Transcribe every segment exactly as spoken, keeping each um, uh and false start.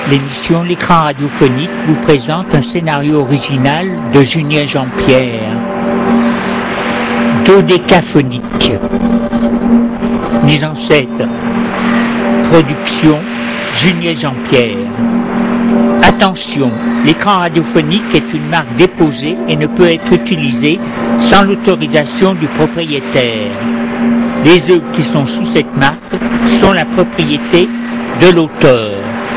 L'émission L'écran radiophonique vous présente un scénario original de Julien Jean-Pierre. Dodécaphonique. Mise en scène. Production Julien Jean-Pierre. Attention, l'écran radiophonique est une marque déposée et ne peut être utilisé sans l'autorisation du propriétaire. Les œuvres qui sont sous cette marque sont la propriété de l'auteur.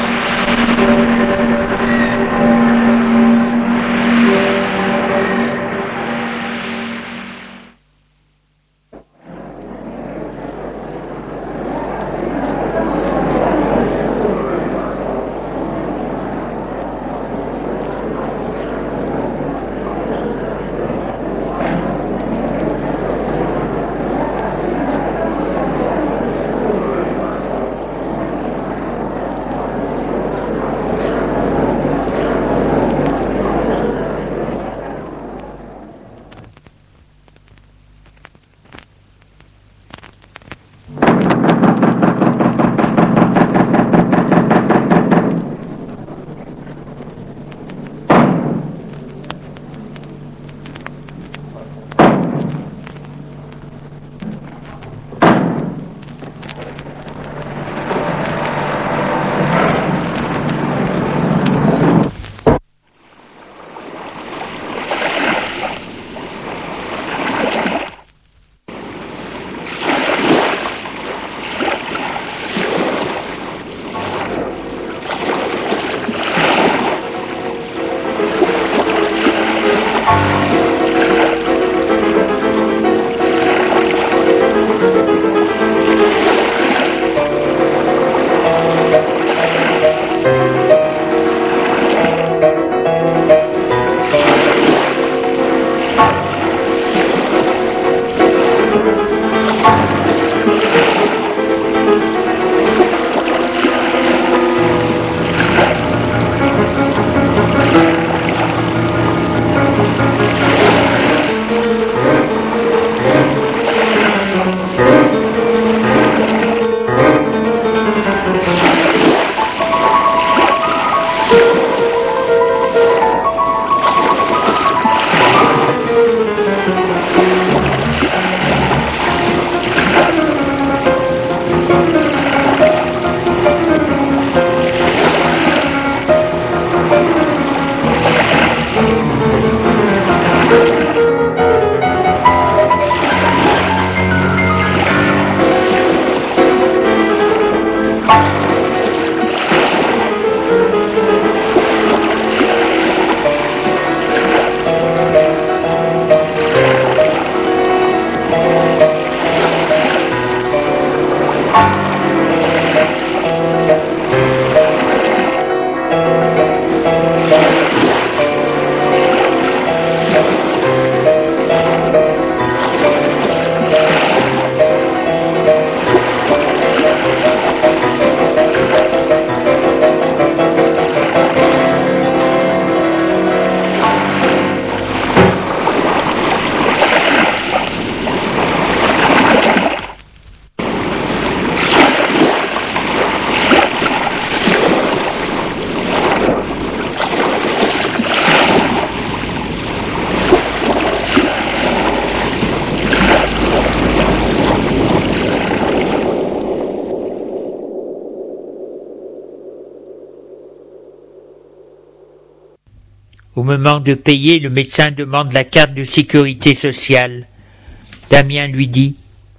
Au moment de payer, le médecin demande la carte de sécurité sociale. Damien lui dit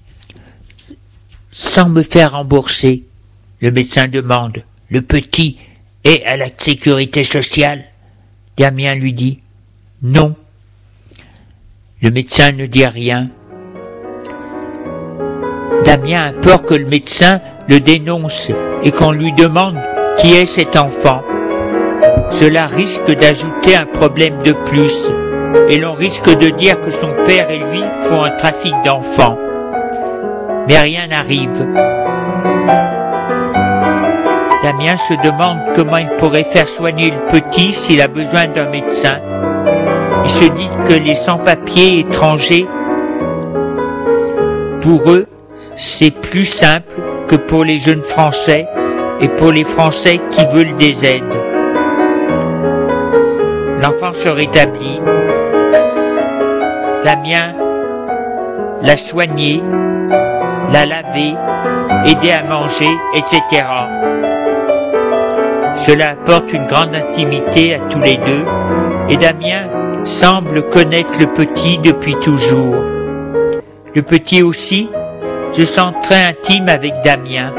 « Sans me faire rembourser ». Le médecin demande « Le petit est à la sécurité sociale ?» Damien lui dit « Non ». Le médecin ne dit rien. Damien a peur que le médecin le dénonce et qu'on lui demande qui est cet enfant. Cela risque d'ajouter un problème de plus, et l'on risque de dire que son père et lui font un trafic d'enfants. Mais rien n'arrive. Damien se demande comment il pourrait faire soigner le petit s'il a besoin d'un médecin. Il se dit que les sans-papiers étrangers, pour eux, c'est plus simple que pour les jeunes Français, et pour les Français qui veulent des aides. L'enfant se rétablit. Damien l'a soigné, l'a lavé, aidé à manger, et cetera. Cela apporte une grande intimité à tous les deux, et Damien semble connaître le petit depuis toujours. Le petit aussi se sent très intime avec Damien.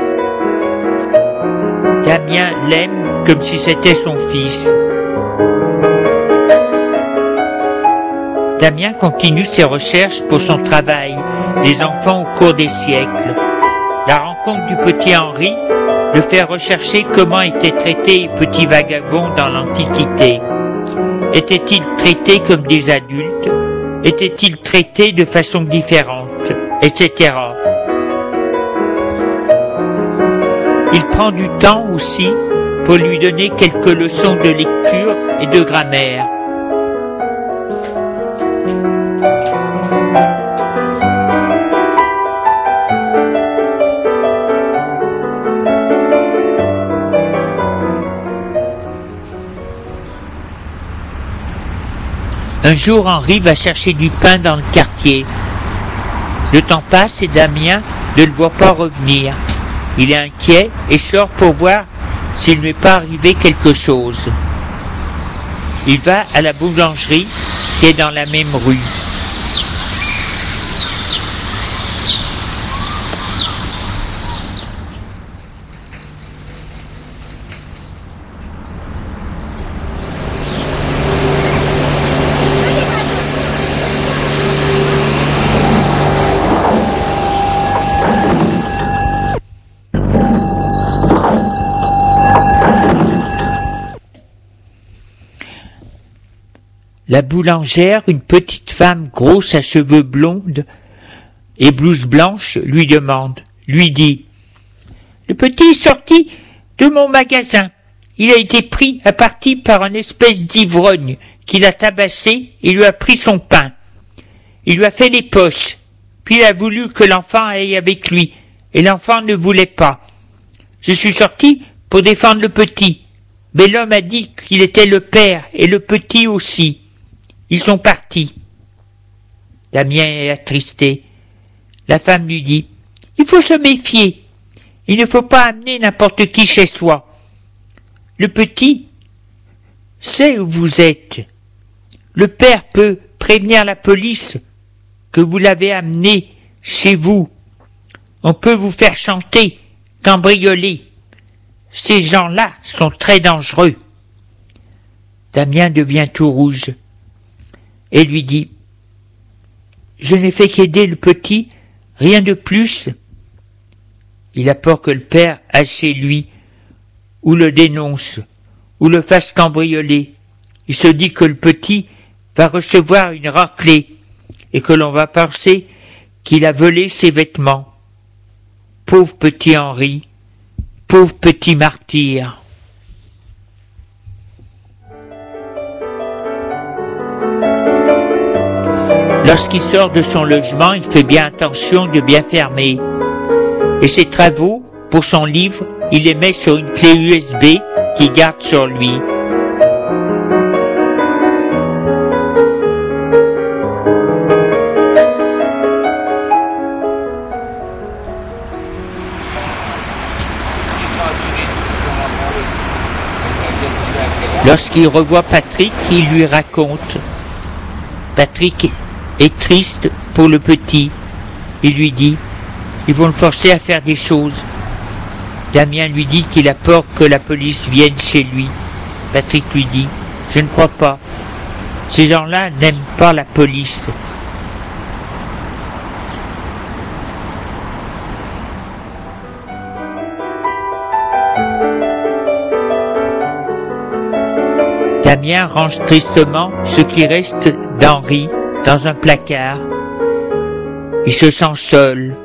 Damien l'aime comme si c'était son fils. Damien continue ses recherches pour son travail, des enfants au cours des siècles. La rencontre du petit Henri le fait rechercher comment étaient traités les petits vagabonds dans l'Antiquité. Étaient-ils traités comme des adultes? Étaient-ils traités de façon différente? Etc. Il prend du temps aussi pour lui donner quelques leçons de lecture et de grammaire. Un jour, Henri va chercher du pain dans le quartier. Le temps passe et Damien ne le voit pas revenir. Il est inquiet et sort pour voir s'il ne lui est pas arrivé quelque chose. Il va à la boulangerie qui est dans la même rue. La boulangère, une petite femme grosse à cheveux blondes et blouse blanche, lui demande, lui dit « Le petit est sorti de mon magasin. Il a été pris à partie par une espèce d'ivrogne qui l'a tabassé et lui a pris son pain. Il lui a fait les poches, puis il a voulu que l'enfant aille avec lui, et l'enfant ne voulait pas. Je suis sorti pour défendre le petit, mais l'homme a dit qu'il était le père et le petit aussi. Ils sont partis. » Damien est attristé. La femme lui dit « Il faut se méfier. Il ne faut pas amener n'importe qui chez soi. Le petit sait où vous êtes. Le père peut prévenir la police que vous l'avez amené chez vous. On peut vous faire chanter, cambrioler. Ces gens-là sont très dangereux. » Damien devient tout rouge et lui dit « Je n'ai fait qu'aider le petit, rien de plus. » Il a peur que le père aille chez lui, ou le dénonce, ou le fasse cambrioler. Il se dit que le petit va recevoir une raclée, et que l'on va penser qu'il a volé ses vêtements. Pauvre petit Henri, pauvre petit martyr. Lorsqu'il sort de son logement, il fait bien attention de bien fermer. Et ses travaux, pour son livre, il les met sur une clé U S B qu'il garde sur lui. Lorsqu'il revoit Patrick, il lui raconte. Patrick est triste pour le petit. Il lui dit « Ils vont le forcer à faire des choses. » Damien lui dit qu'il a peur que la police vienne chez lui. Patrick lui dit « Je ne crois pas. Ces gens-là n'aiment pas la police. » Damien range tristement ce qui reste d'Henri dans un placard. Il se sent seul.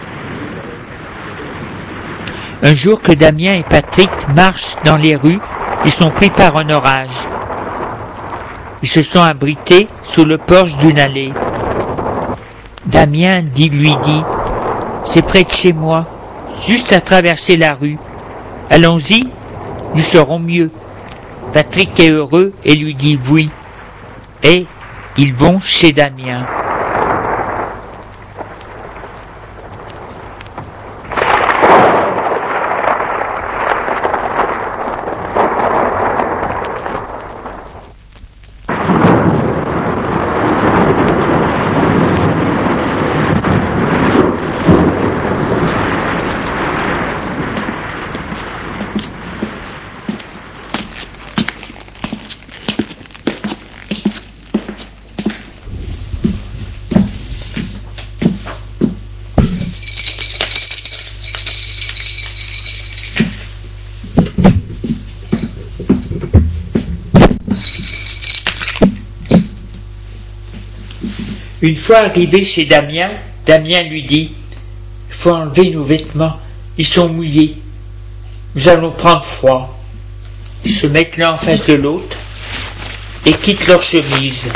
Un jour que Damien et Patrick marchent dans les rues, Ils sont pris par un orage. Ils se sont abrités sous le porche d'une allée. Damien dit, lui dit, « C'est près de chez moi, juste à traverser la rue. Allons-y, nous serons mieux. » Patrick est heureux et lui dit « Oui. » Et ils vont chez Damien. Une fois arrivé chez Damien, Damien lui dit « Il faut enlever nos vêtements, ils sont mouillés. Nous allons prendre froid. » Ils se mettent l'un en face de l'autre et quittent leur chemise.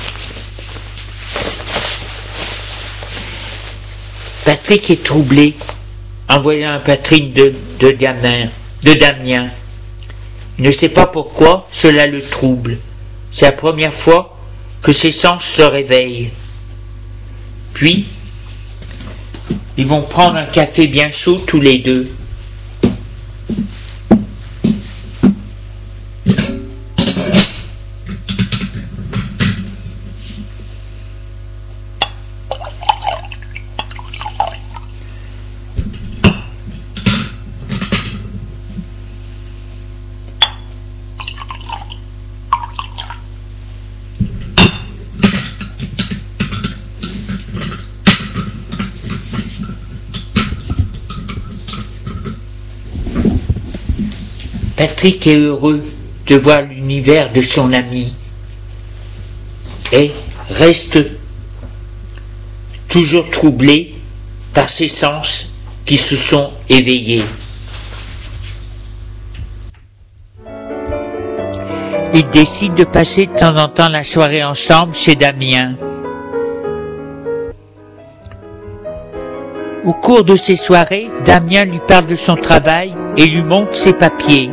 Patrick est troublé en voyant un Patrick de, de, gamin, de Damien. Il ne sait pas pourquoi cela le trouble. C'est la première fois que ses sens se réveillent. Puis, ils vont prendre un café bien chaud tous les deux. Patrick est heureux de voir l'univers de son ami et reste toujours troublé par ses sens qui se sont éveillés. Ils décident de passer de temps en temps la soirée ensemble chez Damien. Au cours de ces soirées, Damien lui parle de son travail et lui montre ses papiers.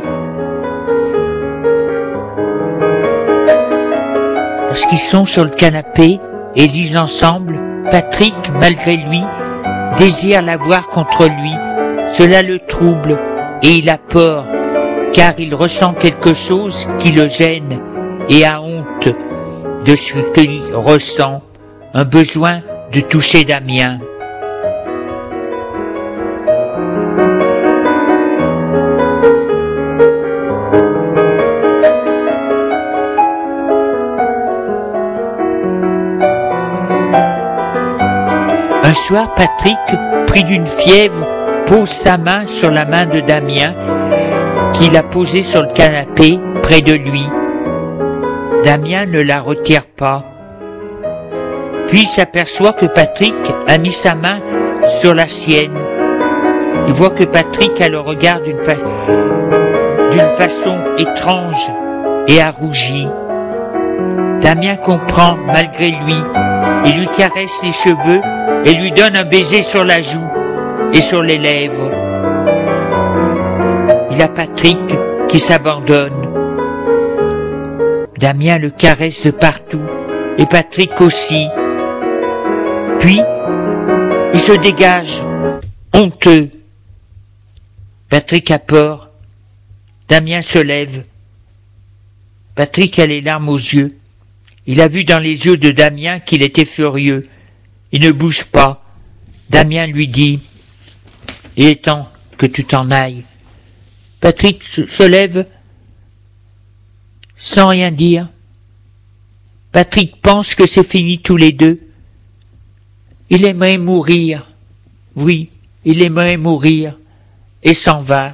Lorsqu'ils sont sur le canapé et lisent ensemble, Patrick, malgré lui, désire l'avoir contre lui. Cela le trouble et il a peur, car il ressent quelque chose qui le gêne et a honte de ce qu'il ressent, un besoin de toucher Damien. Un soir, Patrick, pris d'une fièvre, pose sa main sur la main de Damien, qu'il a posée sur le canapé près de lui. Damien ne la retire pas. Puis il s'aperçoit que Patrick a mis sa main sur la sienne. Il voit que Patrick a le regard d'une fa... d'une façon étrange et a rougi. Damien comprend malgré lui. Il lui caresse les cheveux et lui donne un baiser sur la joue et sur les lèvres. Il a Patrick qui s'abandonne. Damien le caresse de partout et Patrick aussi. Puis, il se dégage, honteux. Patrick a peur. Damien se lève. Patrick a les larmes aux yeux. Il a vu dans les yeux de Damien qu'il était furieux. Il ne bouge pas. Damien lui dit « Il est temps que tu t'en ailles. » Patrick se lève sans rien dire. Patrick pense que c'est fini tous les deux. Il aimerait mourir. Oui, il aimerait mourir et s'en va.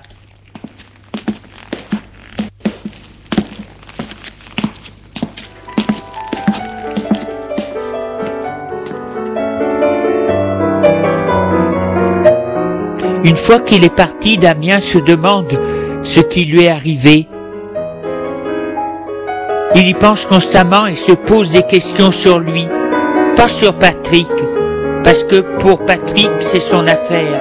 Une fois qu'il est parti, Damien se demande ce qui lui est arrivé. Il y pense constamment et se pose des questions sur lui, pas sur Patrick, parce que pour Patrick, c'est son affaire.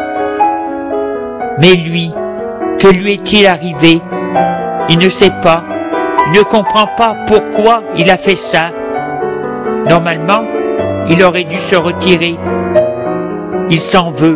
Mais lui, que lui est-il arrivé? Il ne sait pas, il ne comprend pas pourquoi il a fait ça. Normalement, il aurait dû se retirer. Il s'en veut.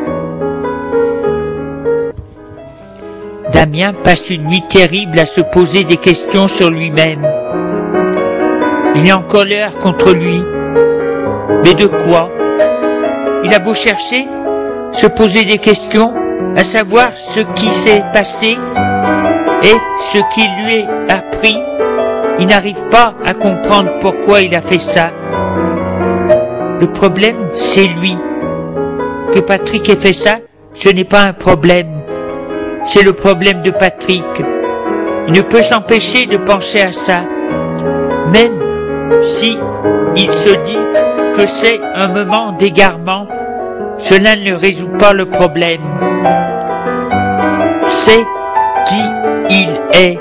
Damien passe une nuit terrible à se poser des questions sur lui-même. Il est en colère contre lui. Mais de quoi? Il a beau chercher, se poser des questions, à savoir ce qui s'est passé et ce qui lui est appris, il n'arrive pas à comprendre pourquoi il a fait ça. Le problème, c'est lui. Que Patrick ait fait ça, ce n'est pas un problème. C'est le problème de Patrick. Il ne peut s'empêcher de penser à ça, même si il se dit que c'est un moment d'égarement. Cela ne résout pas le problème. C'est qui il est.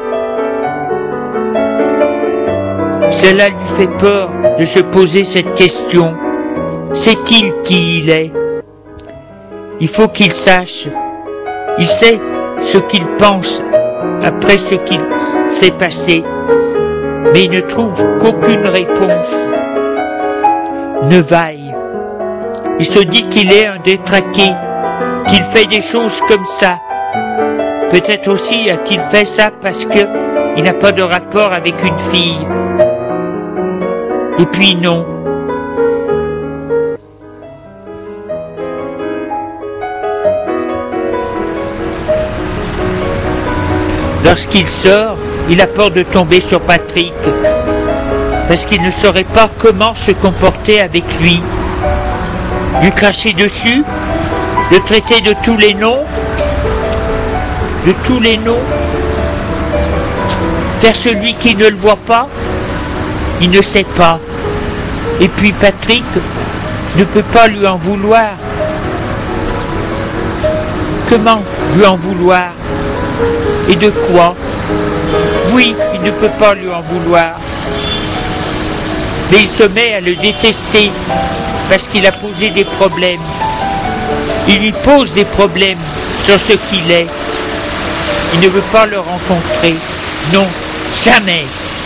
Cela lui fait peur de se poser cette question. C'est-il qui il est? Il faut qu'il sache. Il sait ce qu'il pense après ce qu'il s'est passé, mais il ne trouve qu'aucune réponse ne vaille. Il se dit qu'il est un détraqué, qu'il fait des choses comme ça. Peut-être aussi a-t-il fait ça parce qu'il n'a pas de rapport avec une fille. Et puis non. Lorsqu'il sort, il a peur de tomber sur Patrick, parce qu'il ne saurait pas comment se comporter avec lui. Lui cracher dessus, le traiter de tous les noms, de tous les noms, faire celui qui ne le voit pas, il ne sait pas. Et puis Patrick ne peut pas lui en vouloir. Comment lui en vouloir? Et de quoi? Oui, il ne peut pas lui en vouloir. Mais il se met à le détester parce qu'il a posé des problèmes. Il lui pose des problèmes sur ce qu'il est. Il ne veut pas le rencontrer. Non, jamais.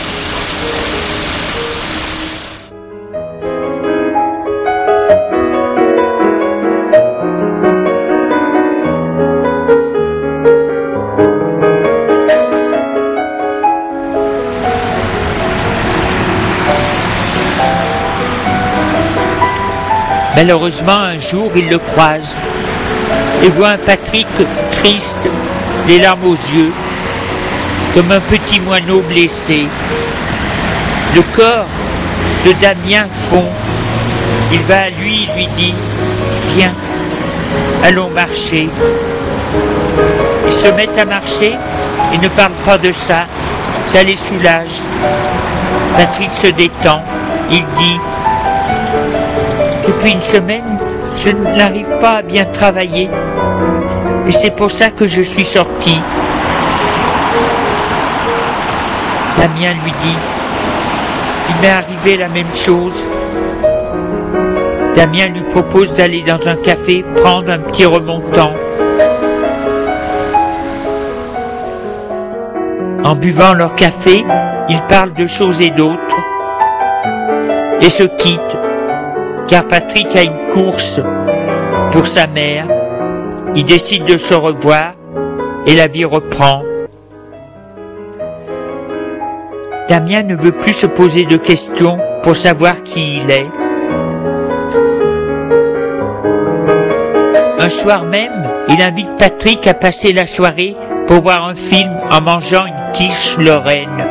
Malheureusement, un jour, il le croise et voit un Patrick triste, les larmes aux yeux, comme un petit moineau blessé. Le corps de Damien fond. Il va à lui et lui dit « Viens, allons marcher ». Ils se mettent à marcher et ne parlent pas de ça. Ça les soulage. Patrick se détend. Il dit « Depuis une semaine, je n'arrive pas à bien travailler. Et c'est pour ça que je suis sorti. » Damien lui dit « Il m'est arrivé la même chose. » Damien lui propose d'aller dans un café prendre un petit remontant. En buvant leur café, ils parlent de choses et d'autres et se quittent. Car Patrick a une course pour sa mère. Il décide de se revoir et la vie reprend. Damien ne veut plus se poser de questions pour savoir qui il est. Un soir même, il invite Patrick à passer la soirée pour voir un film en mangeant une quiche Lorraine.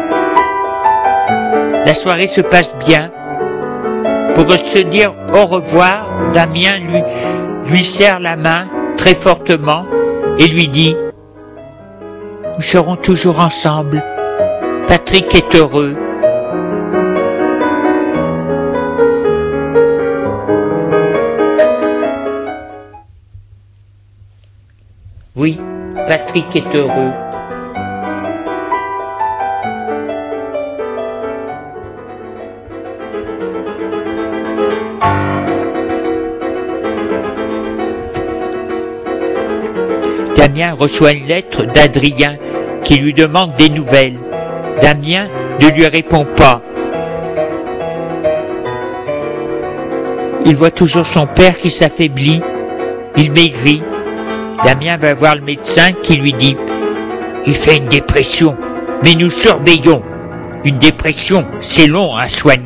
La soirée se passe bien. Pour se dire au revoir, Damien lui, lui serre la main très fortement et lui dit « Nous serons toujours ensemble. Patrick est heureux. » Oui, Patrick est heureux. Damien reçoit une lettre d'Adrien qui lui demande des nouvelles. Damien ne lui répond pas. Il voit toujours son père qui s'affaiblit. Il maigrit. Damien va voir le médecin qui lui dit « Il fait une dépression, mais nous surveillons. Une dépression, c'est long à soigner. »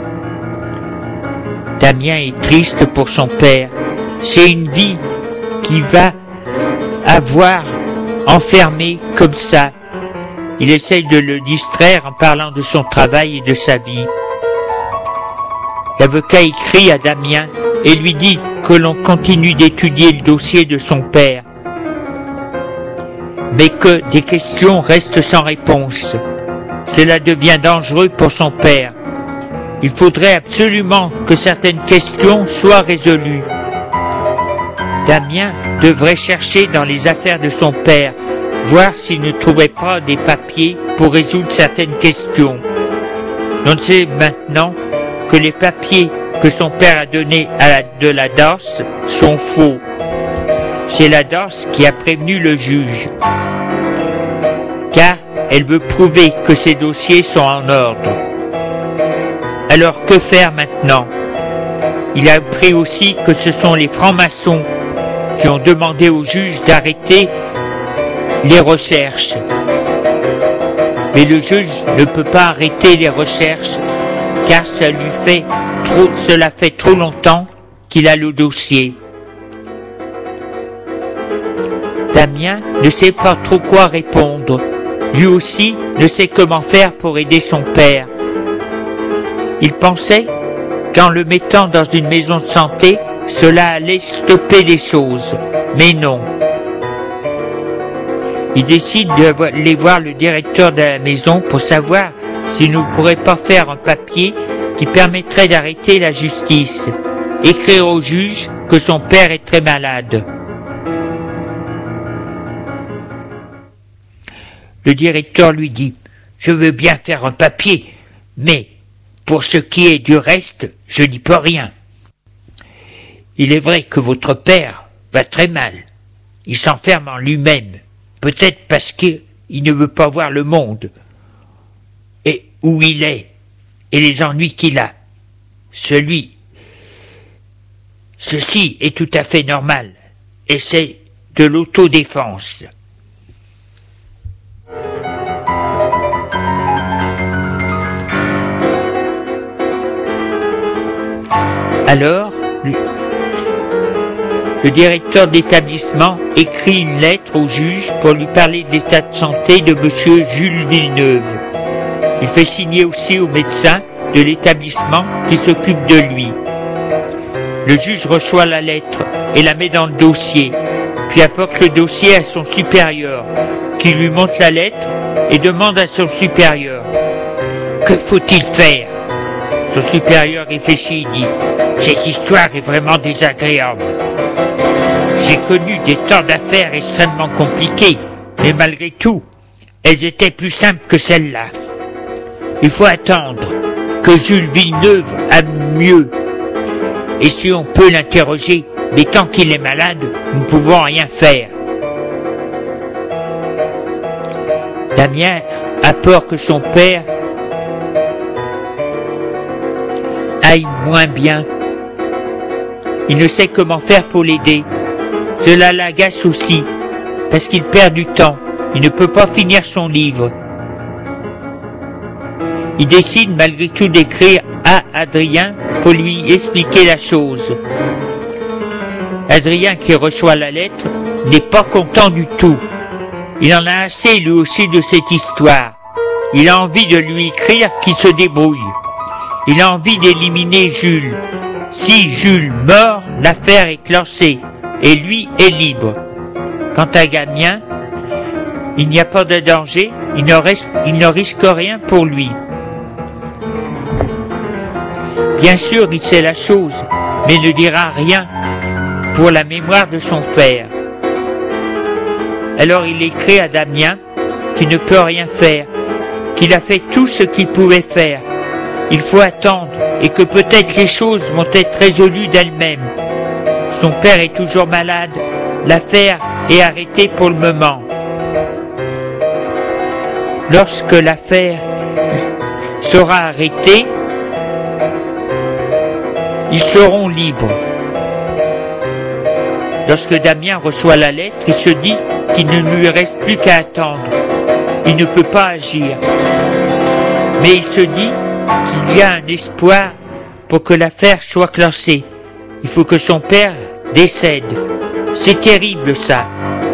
Damien est triste pour son père. C'est une vie qu'il va avoir enfermée comme ça. Il essaye de le distraire en parlant de son travail et de sa vie. L'avocat écrit à Damien et lui dit que l'on continue d'étudier le dossier de son père, mais que des questions restent sans réponse. Cela devient dangereux pour son père. Il faudrait absolument que certaines questions soient résolues. Damien devrait chercher dans les affaires de son père, voir s'il ne trouvait pas des papiers pour résoudre certaines questions. On sait maintenant que les papiers que son père a donnés à la, de la D O S sont faux. C'est la D O S qui a prévenu le juge, car elle veut prouver que ses dossiers sont en ordre. Alors que faire maintenant? Il a appris aussi que ce sont les francs-maçons qui ont demandé au juge d'arrêter les recherches. Mais le juge ne peut pas arrêter les recherches car ça lui fait trop, cela fait trop longtemps qu'il a le dossier. Damien ne sait pas trop quoi répondre. Lui aussi ne sait comment faire pour aider son père. Il pensait qu'en le mettant dans une maison de santé, cela allait stopper les choses. Mais non. Il décide d'aller voir le directeur de la maison pour savoir s'il ne pourrait pas faire un papier qui permettrait d'arrêter la justice, écrire au juge que son père est très malade. Le directeur lui dit « Je veux bien faire un papier, mais pour ce qui est du reste, je n'y peux rien. Il est vrai que votre père va très mal. Il s'enferme en lui-même, peut-être parce qu'il ne veut pas voir le monde, et où il est, et les ennuis qu'il a. Celui, ceci est tout à fait normal, et c'est de l'autodéfense. » Alors, le, le directeur d'établissement écrit une lettre au juge pour lui parler de l'état de santé de monsieur Jules Villeneuve. Il fait signer aussi au médecin de l'établissement qui s'occupe de lui. Le juge reçoit la lettre et la met dans le dossier, puis apporte le dossier à son supérieur, qui lui montre la lettre et demande à son supérieur « Que faut-il faire ?» Son supérieur réfléchit et dit « Cette histoire est vraiment désagréable. J'ai connu des temps d'affaires extrêmement compliqués, mais malgré tout, elles étaient plus simples que celle-là. Il faut attendre que Jules Villeneuve a mieux. Et si on peut l'interroger, mais tant qu'il est malade, nous ne pouvons rien faire. » Damien a peur que son père aille moins bien. Il ne sait comment faire pour l'aider. Cela l'agace aussi, parce qu'il perd du temps. Il ne peut pas finir son livre. Il décide malgré tout d'écrire à Adrien pour lui expliquer la chose. Adrien, qui reçoit la lettre, n'est pas content du tout. Il en a assez lui aussi de cette histoire. Il a envie de lui écrire qu'il se débrouille. Il a envie d'éliminer Jules. Si Jules meurt, l'affaire est classée et lui est libre. Quant à Damien, il n'y a pas de danger, il ne, reste, il ne risque rien pour lui. Bien sûr, il sait la chose, mais ne dira rien pour la mémoire de son père. Alors il écrit à Damien qu'il ne peut rien faire, qu'il a fait tout ce qu'il pouvait faire. Il faut attendre et que peut-être les choses vont être résolues d'elles-mêmes. Son père est toujours malade, l'affaire est arrêté pour le moment. Lorsque l'affaire sera arrêtée, ils seront libres. Lorsque Damien reçoit la lettre, il se dit qu'il ne lui reste plus qu'à attendre. Il ne peut pas agir. Mais il se dit qu'il y a un espoir pour que l'affaire soit classée. Il faut que son père décède. C'est terrible ça.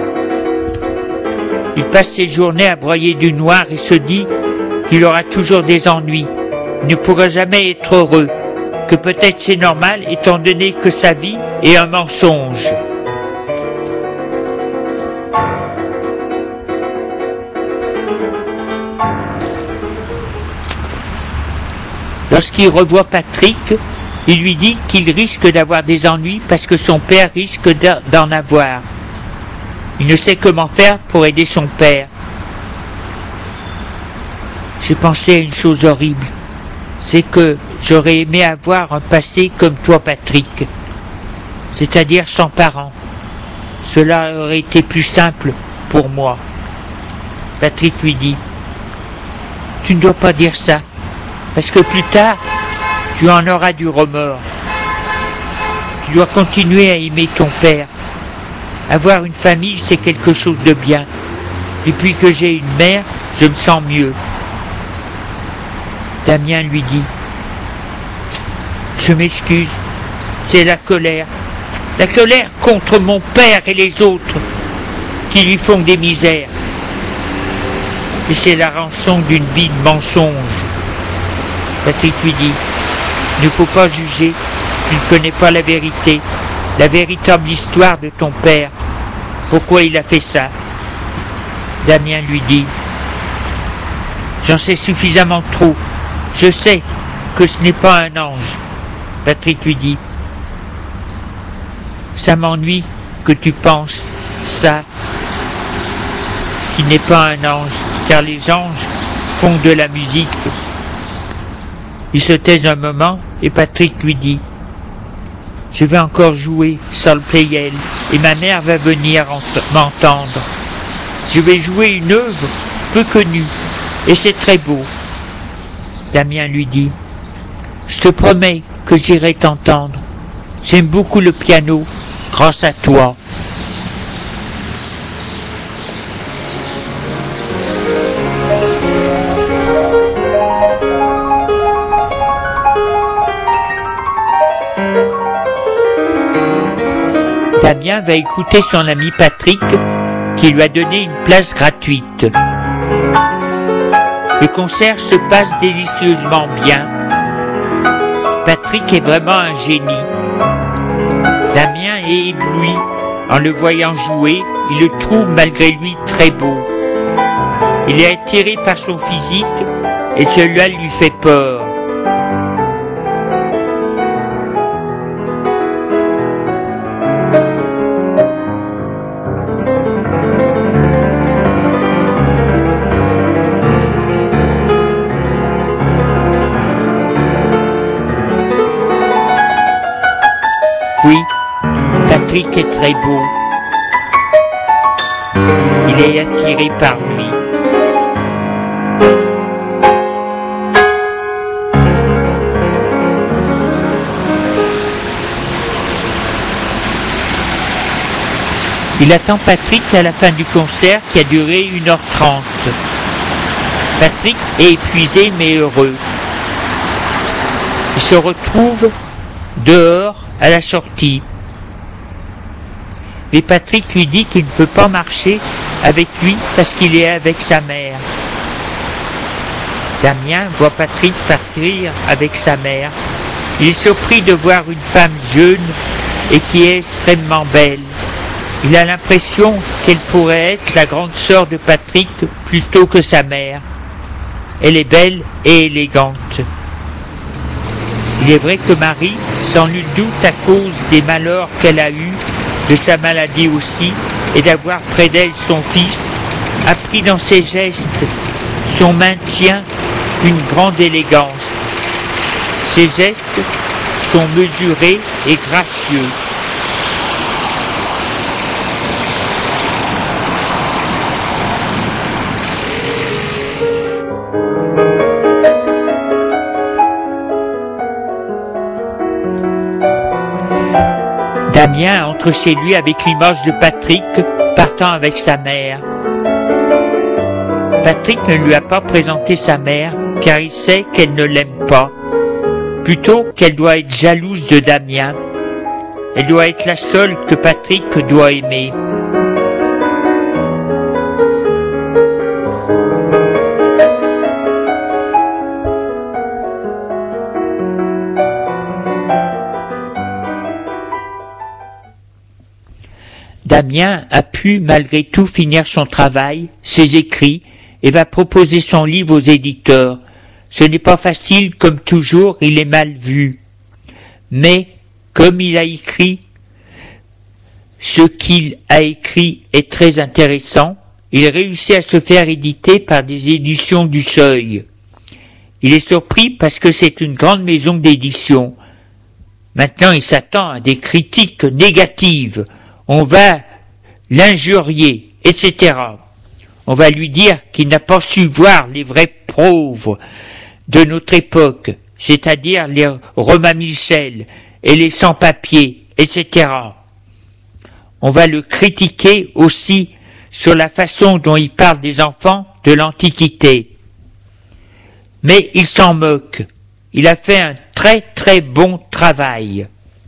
Il passe ses journées à broyer du noir et se dit qu'il aura toujours des ennuis. Il ne pourra jamais être heureux. Que peut-être c'est normal étant donné que sa vie est un mensonge. Lorsqu'il revoit Patrick, il lui dit qu'il risque d'avoir des ennuis parce que son père risque d'en avoir. Il ne sait comment faire pour aider son père. J'ai pensé à une chose horrible, c'est que j'aurais aimé avoir un passé comme toi, Patrick, c'est-à-dire sans parents. Cela aurait été plus simple pour moi. Patrick lui dit, tu ne dois pas dire ça, parce que plus tard, tu en auras du remords. Tu dois continuer à aimer ton père. Avoir une famille, c'est quelque chose de bien. Depuis que j'ai une mère, je me sens mieux. Damien lui dit, je m'excuse, c'est la colère. La colère contre mon père et les autres qui lui font des misères. Et c'est la rançon d'une vie de mensonge. Patrick lui dit, il ne faut pas juger, tu ne connais pas la vérité, la véritable histoire de ton père. Pourquoi il a fait ça? Damien lui dit, j'en sais suffisamment trop. Je sais que ce n'est pas un ange. Patrick lui dit, ça m'ennuie que tu penses ça, qui n'est pas un ange, car les anges font de la musique. Il se taise un moment et Patrick lui dit, je vais encore jouer sans le Playel et ma mère va venir m'entendre. Je vais jouer une œuvre peu connue et c'est très beau. Damien lui dit, je te promets que j'irai t'entendre. J'aime beaucoup le piano grâce à toi. Damien va écouter son ami Patrick qui lui a donné une place gratuite. Le concert se passe délicieusement bien. Patrick est vraiment un génie. Damien est ébloui en le voyant jouer. Il le trouve malgré lui très beau. Il est attiré par son physique et cela lui fait peur. Oui, Patrick est très beau. Il est attiré par lui. Il attend Patrick à la fin du concert qui a duré une heure trente. Patrick est épuisé mais heureux. Il se retrouve dehors à la sortie. Mais Patrick lui dit qu'il ne peut pas marcher avec lui parce qu'il est avec sa mère. Damien voit Patrick partir avec sa mère. Il est surpris de voir une femme jeune et qui est extrêmement belle. Il a l'impression qu'elle pourrait être la grande sœur de Patrick plutôt que sa mère. Elle est belle et élégante. Il est vrai que Marie, sans nul doute à cause des malheurs qu'elle a eus, de sa maladie aussi, et d'avoir près d'elle son fils, a pris dans ses gestes, son maintien, une grande élégance. Ses gestes sont mesurés et gracieux. Damien entre chez lui avec l'image de Patrick partant avec sa mère. Patrick ne lui a pas présenté sa mère car il sait qu'elle ne l'aime pas. Plutôt qu'elle doit être jalouse de Damien. Elle doit être la seule que Patrick doit aimer. Damien a pu malgré tout finir son travail, ses écrits, et va proposer son livre aux éditeurs. Ce n'est pas facile, comme toujours, il est mal vu. Mais, comme il a écrit, ce qu'il a écrit est très intéressant, il réussit à se faire éditer par des éditions du Seuil. Il est surpris parce que c'est une grande maison d'édition. Maintenant, il s'attend à des critiques négatives. On va l'injurier, et cetera. On va lui dire qu'il n'a pas su voir les vrais pauvres de notre époque, c'est-à-dire les Romain Michel et les sans-papiers, et cetera. On va le critiquer aussi sur la façon dont il parle des enfants de l'Antiquité. Mais il s'en moque. Il a fait un très très bon travail.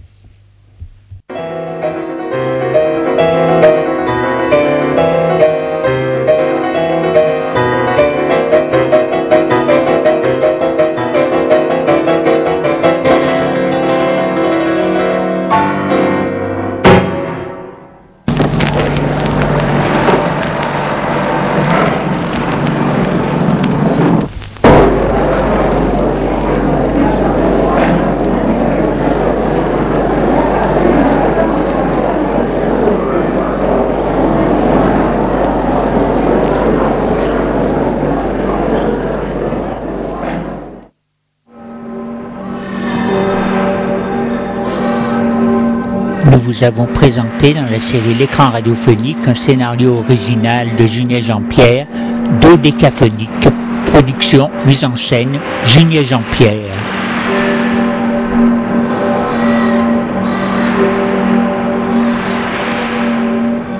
Nous vous avons présenté dans la série L'écran radiophonique un scénario original de Junier Jean-Pierre, Dodécaphonique, production, mise en scène, Junier Jean-Pierre.